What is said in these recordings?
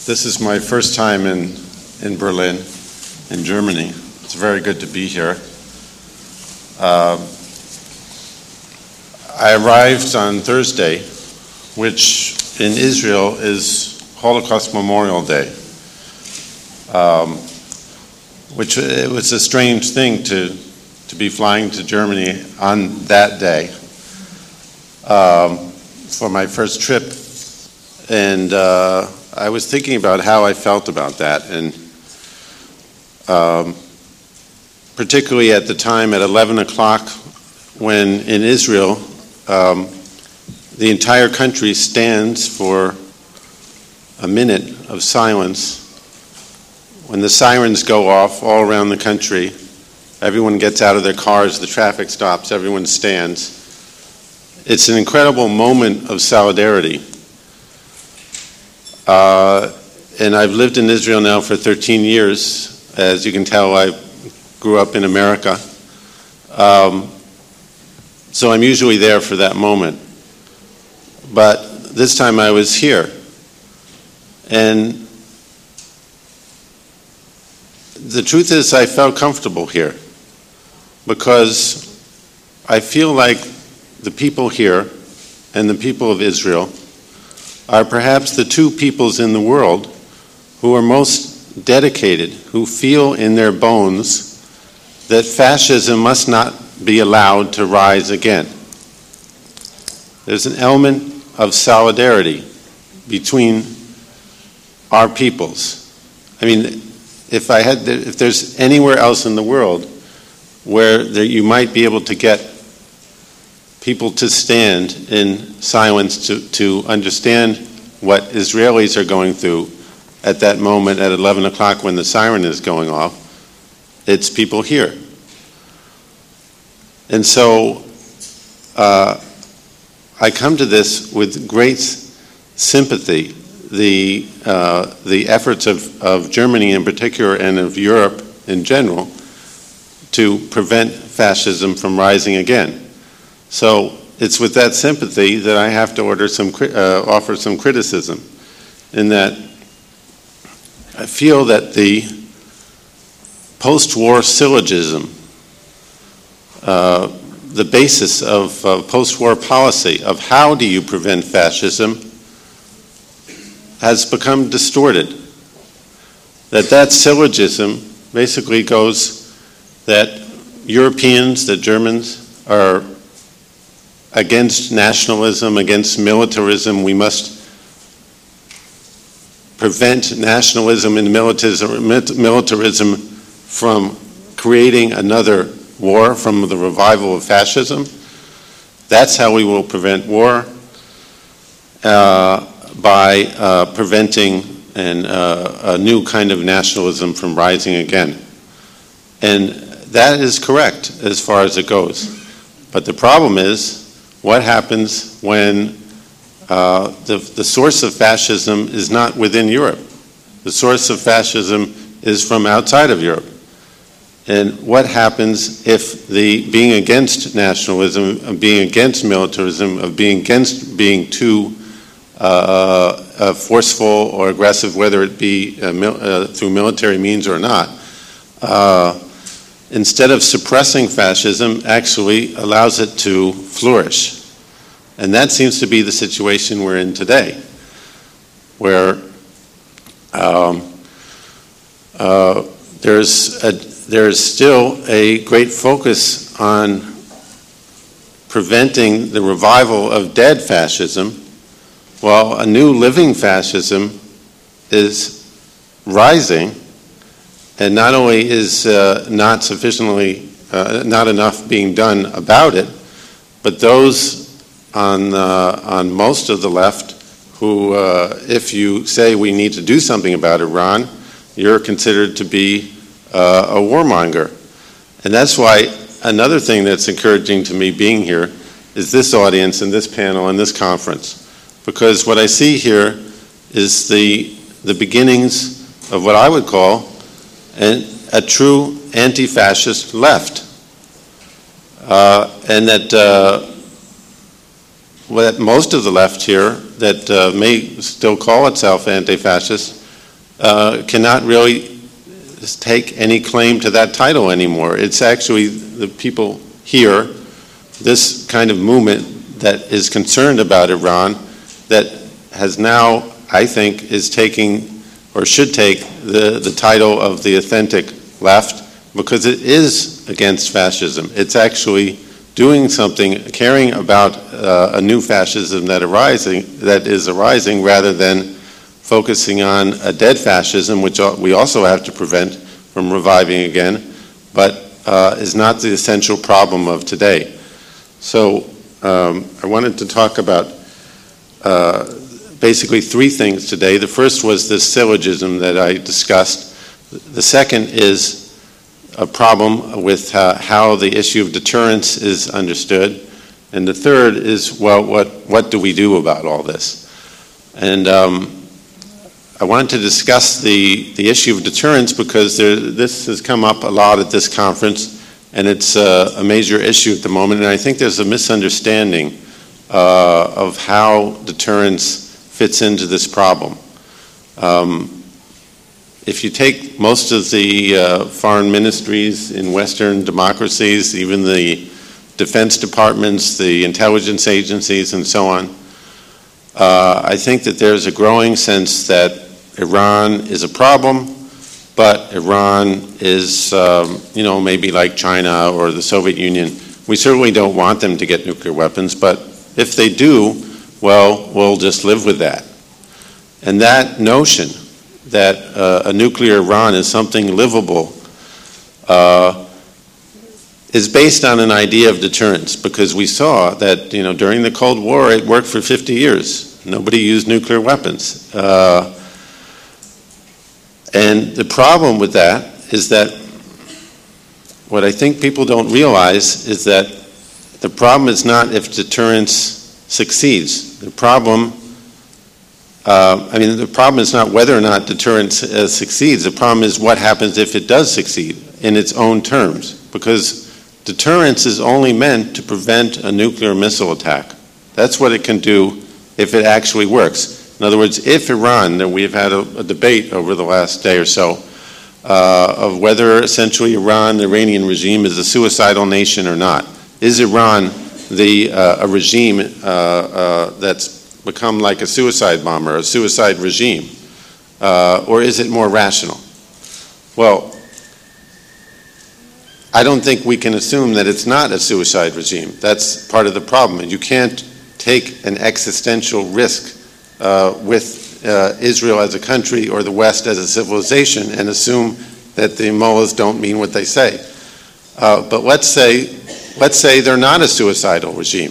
This is my first time in Berlin, in Germany. It's very good to be here. I arrived on Thursday, which in Israel is Holocaust Memorial Day, which it was a strange thing to be flying to Germany on that day for my first trip. And I was thinking about how I felt about that, and particularly at the time at 11 o'clock when in Israel the entire country stands for a minute of silence. When the sirens go off all around the country, everyone gets out of their cars, the traffic stops, everyone stands. It's an incredible moment of solidarity. And I've lived in Israel now for 13 years. As you can tell, I grew up in America. So I'm usually there for that moment. But this time I was here. And the truth is I felt comfortable here because I feel like the people here and the people of Israel are perhaps the two peoples in the world who are most dedicated, who feel in their bones that fascism must not be allowed to rise again. There's an element of solidarity between our peoples. I mean, if there's anywhere else in the world where you might be able to get people to stand in silence to understand what Israelis are going through at that moment at 11 o'clock when the siren is going off, it's people here. And so I come to this with great sympathy. The efforts of Germany in particular and of Europe in general to prevent fascism from rising again. So it's with that sympathy that I have to offer some criticism, in that I feel that the post-war syllogism, the basis of post-war policy of how do you prevent fascism, has become distorted. That syllogism basically goes that Europeans, that Germans, are against nationalism, against militarism. We must prevent nationalism and militarism from creating another war, from the revival of fascism. That's how we will prevent war, by preventing a new kind of nationalism from rising again. And that is correct as far as it goes. But the problem is, what happens when the source of fascism is not within Europe? The source of fascism is from outside of Europe. And what happens if the being against nationalism, of being against militarism, of being against being too forceful or aggressive, whether it be through military means or not, instead of suppressing fascism, actually allows it to flourish? And that seems to be the situation we're in today, where there's still a great focus on preventing the revival of dead fascism, while a new living fascism is rising. And not only is not enough being done about it, but those on most of the left who, if you say we need to do something about Iran, you're considered to be a warmonger. And that's why another thing that's encouraging to me being here is this audience and this panel and this conference. Because what I see here is the beginnings of what I would call a true anti-fascist left. And that most of the left here that may still call itself anti-fascist cannot really take any claim to that title anymore. It's actually the people here, this kind of movement that is concerned about Iran, that has now, I think, is taking or should take the title of the authentic left, because it is against fascism. It's actually doing something, caring about a new fascism that is arising, rather than focusing on a dead fascism, which we also have to prevent from reviving again, but is not the essential problem of today. So I wanted to talk about basically three things today. The first was this syllogism that I discussed. The second is a problem with how the issue of deterrence is understood. And the third is, well, what do we do about all this? And I wanted to discuss the issue of deterrence because this has come up a lot at this conference, and it's a major issue at the moment. And I think there's a misunderstanding of how deterrence fits into this problem. If you take most of the foreign ministries in Western democracies, even the defense departments, the intelligence agencies, and so on, I think that there's a growing sense that Iran is a problem, but Iran is, maybe like China or the Soviet Union. We certainly don't want them to get nuclear weapons, but if they do, well, we'll just live with that. And that notion that a nuclear Iran is something livable is based on an idea of deterrence, because we saw that during the Cold War it worked for 50 years. Nobody used nuclear weapons. And the problem with that is that what I think people don't realize is that the problem is not if deterrence succeeds. The problem is not whether or not deterrence succeeds. The problem is what happens if it does succeed in its own terms, because deterrence is only meant to prevent a nuclear missile attack. That's what it can do if it actually works. In other words, if Iran, and we've had a debate over the last day or so of whether essentially Iran, the Iranian regime, is a suicidal nation or not. Is Iran a regime that's become like a suicide bomber, a suicide regime, or is it more rational? Well, I don't think we can assume that it's not a suicide regime. That's part of the problem. And you can't take an existential risk with Israel as a country or the West as a civilization and assume that the mullahs don't mean what they say. But let's say they're not a suicidal regime.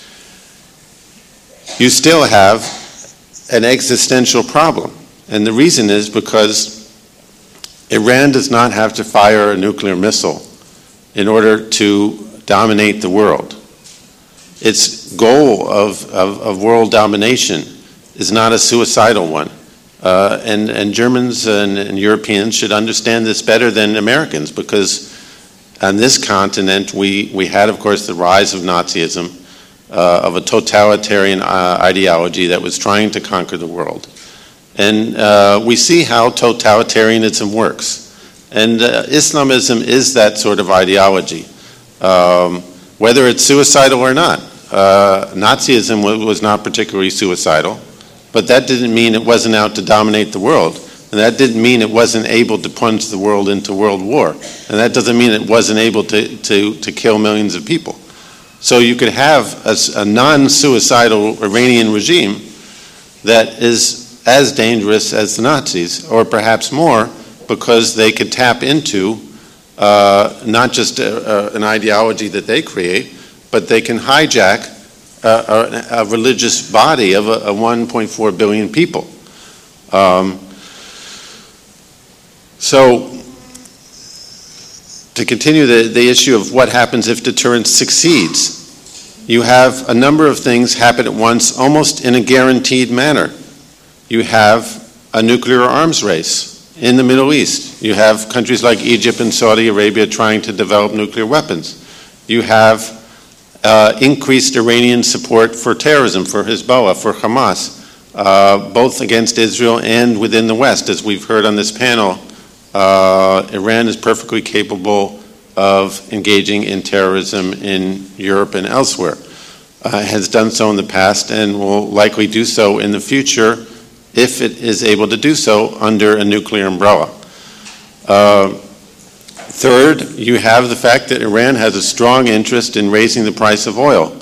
You still have an existential problem. And the reason is because Iran does not have to fire a nuclear missile in order to dominate the world. Its goal of world domination is not a suicidal one. And Germans and Europeans should understand this better than Americans, because on this continent we had, of course, the rise of Nazism, of a totalitarian ideology that was trying to conquer the world. And we see how totalitarianism works. And Islamism is that sort of ideology, whether it's suicidal or not. Nazism was not particularly suicidal, but that didn't mean it wasn't out to dominate the world. And that didn't mean it wasn't able to plunge the world into world war. And that doesn't mean it wasn't able to kill millions of people. So you could have a non-suicidal Iranian regime that is as dangerous as the Nazis, or perhaps more, because they could tap into not just an ideology that they create, but they can hijack a religious body of 1.4 billion people. So to continue the issue of what happens if deterrence succeeds, you have a number of things happen at once, almost in a guaranteed manner. You have a nuclear arms race in the Middle East. You have countries like Egypt and Saudi Arabia trying to develop nuclear weapons. You have increased Iranian support for terrorism, for Hezbollah, for Hamas. both against Israel and within the West. As we've heard on this panel, Iran is perfectly capable of engaging in terrorism in Europe and elsewhere. Has done so in the past and will likely do so in the future if it is able to do so under a nuclear umbrella. Third, you have the fact that Iran has a strong interest in raising the price of oil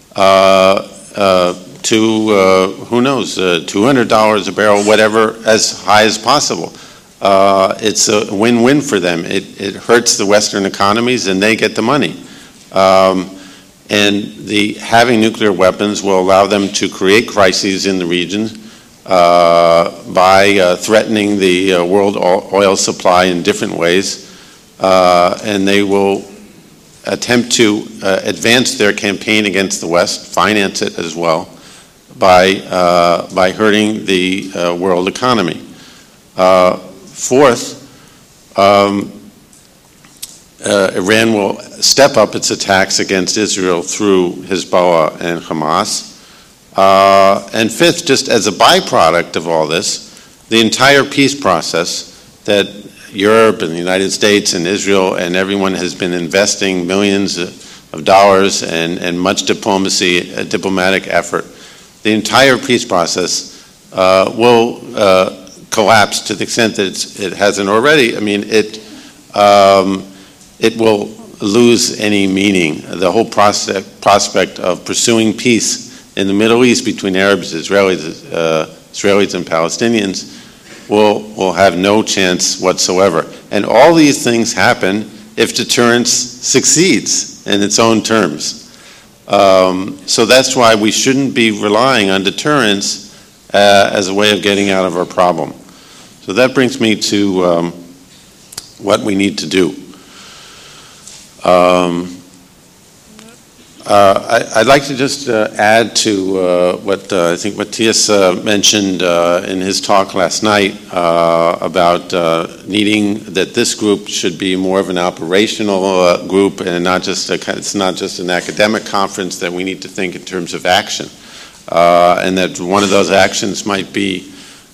to, who knows, $200 a barrel, whatever, as high as possible. It's a win-win for them. It hurts the Western economies and they get the money. And having nuclear weapons will allow them to create crises in the region by threatening the world oil supply in different ways. And they will attempt to advance their campaign against the West, finance it as well, by hurting the world economy. Fourth, Iran will step up its attacks against Israel through Hezbollah and Hamas. And fifth, just as a byproduct of all this, the entire peace process that Europe and the United States and Israel and everyone has been investing millions of dollars and much diplomacy, diplomatic effort, the entire peace process will collapse to the extent that it hasn't already. I mean, it will lose any meaning. The whole prospect of pursuing peace in the Middle East between Arabs, Israelis and Palestinians will have no chance whatsoever. And all these things happen if deterrence succeeds in its own terms. So that's why we shouldn't be relying on deterrence as a way of getting out of our problem. So that brings me to what we need to do. I'd like to just add to what I think Matthias mentioned in his talk last night about needing that this group should be more of an operational group and not just it's not just an academic conference, that we need to think in terms of action, and that one of those actions might be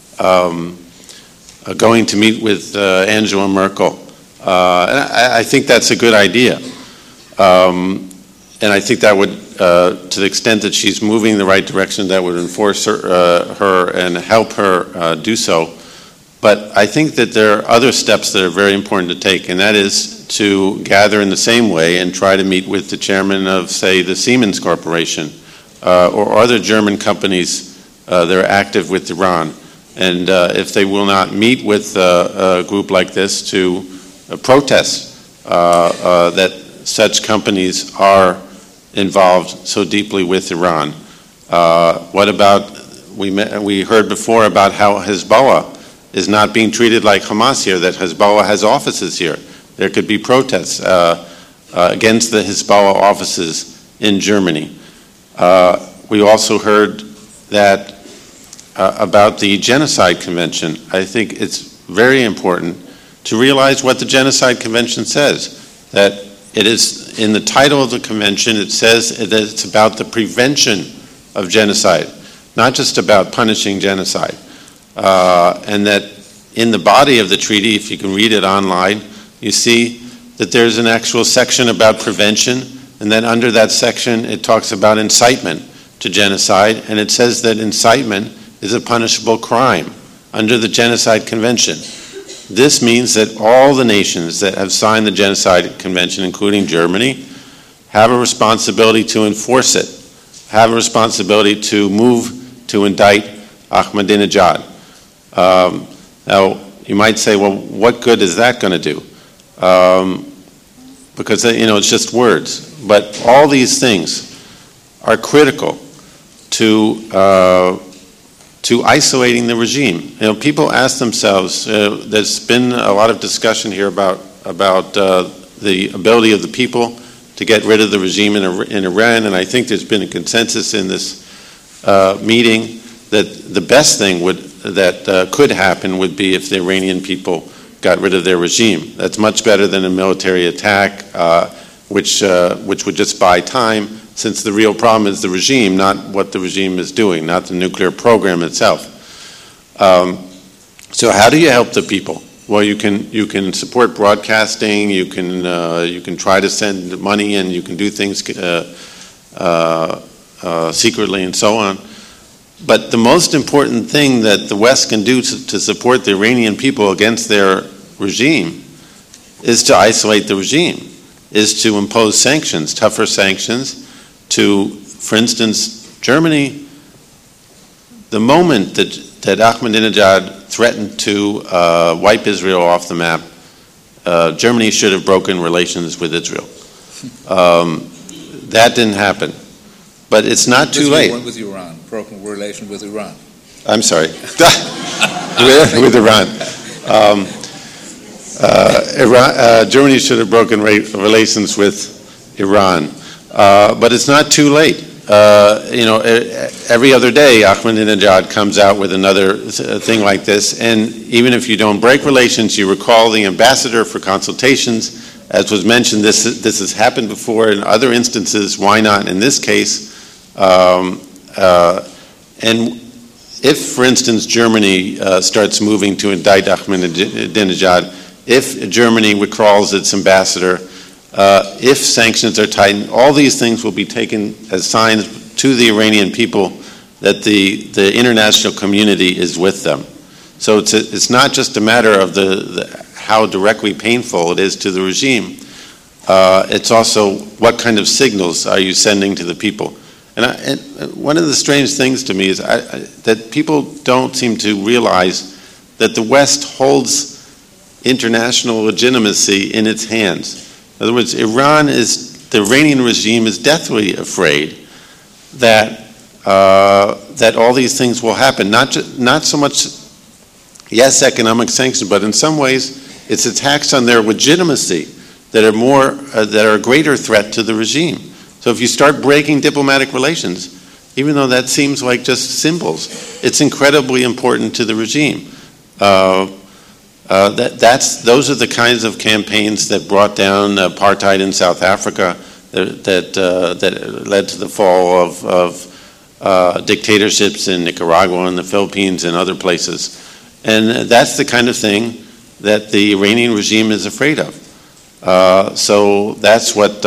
going to meet with Angela Merkel. And I think that's a good idea. And I think that would, to the extent that she's moving in the right direction, that would enforce her and help her do so. But I think that there are other steps that are very important to take, and that is to gather in the same way and try to meet with the chairman of, say, the Siemens Corporation or other German companies that are active with Iran. And if they will not meet with a group like this to protest that such companies are involved so deeply with Iran. What about, we heard before about how Hezbollah is not being treated like Hamas here, that Hezbollah has offices here. There could be protests against the Hezbollah offices in Germany. We also heard that about the Genocide Convention. I think it's very important to realize what the Genocide Convention says, that it is, in the title of the convention, it says that it's about the prevention of genocide, not just about punishing genocide. And that in the body of the treaty, if you can read it online, you see that there's an actual section about prevention, and then under that section it talks about incitement to genocide, and it says that incitement is a punishable crime under the Genocide Convention. This means that all the nations that have signed the Genocide Convention, including Germany, have a responsibility to enforce it, have a responsibility to move to indict Ahmadinejad. Now, you might say, well, what good is that going to do? Because, it's just words. But all these things are critical to isolating the regime. People ask themselves, there's been a lot of discussion here about the ability of the people to get rid of the regime in Iran, and I think there's been a consensus in this meeting that the best thing that could happen would be if the Iranian people got rid of their regime. That's much better than a military attack, which would just buy time since the real problem is the regime, not what the regime is doing, not the nuclear program itself. So how do you help the people? Well, you can support broadcasting, you can try to send money, and you can do things secretly and so on. But the most important thing that the West can do to support the Iranian people against their regime is to isolate the regime, is to impose sanctions, tougher sanctions to, for instance, Germany. The moment that Ahmadinejad threatened to wipe Israel off the map, Germany should have broken relations with Israel. That didn't happen. But it's not too late. With Iran, broken relation with Iran. I'm sorry. with Iran. Germany should have broken relations with Iran. But it's not too late. Every other day, Ahmadinejad comes out with another thing like this, and even if you don't break relations, you recall the ambassador for consultations. As was mentioned, this has happened before in other instances. Why not in this case? And if, for instance, Germany starts moving to indict Ahmadinejad, if Germany withdraws its ambassador, if sanctions are tightened, all these things will be taken as signs to the Iranian people that the international community is with them. So it's not just a matter of how directly painful it is to the regime. It's also what kind of signals are you sending to the people. And one of the strange things to me is that people don't seem to realize that the West holds international legitimacy in its hands. In other words, the Iranian regime is deathly afraid that all these things will happen. Not so much, yes, economic sanctions, but in some ways, it's attacks on their legitimacy that are a greater threat to the regime. So if you start breaking diplomatic relations, even though that seems like just symbols, it's incredibly important to the regime. Those are the kinds of campaigns that brought down apartheid in South Africa, that led to the fall of dictatorships in Nicaragua and the Philippines and other places. And that's the kind of thing that the Iranian regime is afraid of. So that's what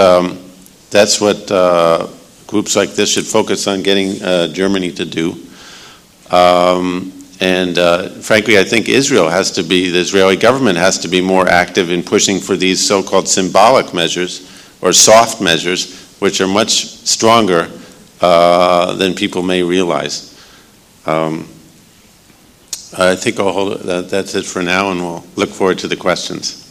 groups like this should focus on getting Germany to do. Frankly, I think the Israeli government has to be more active in pushing for these so-called symbolic measures or soft measures, which are much stronger than people may realize. I think I'll hold it. That's it for now, and we'll look forward to the questions.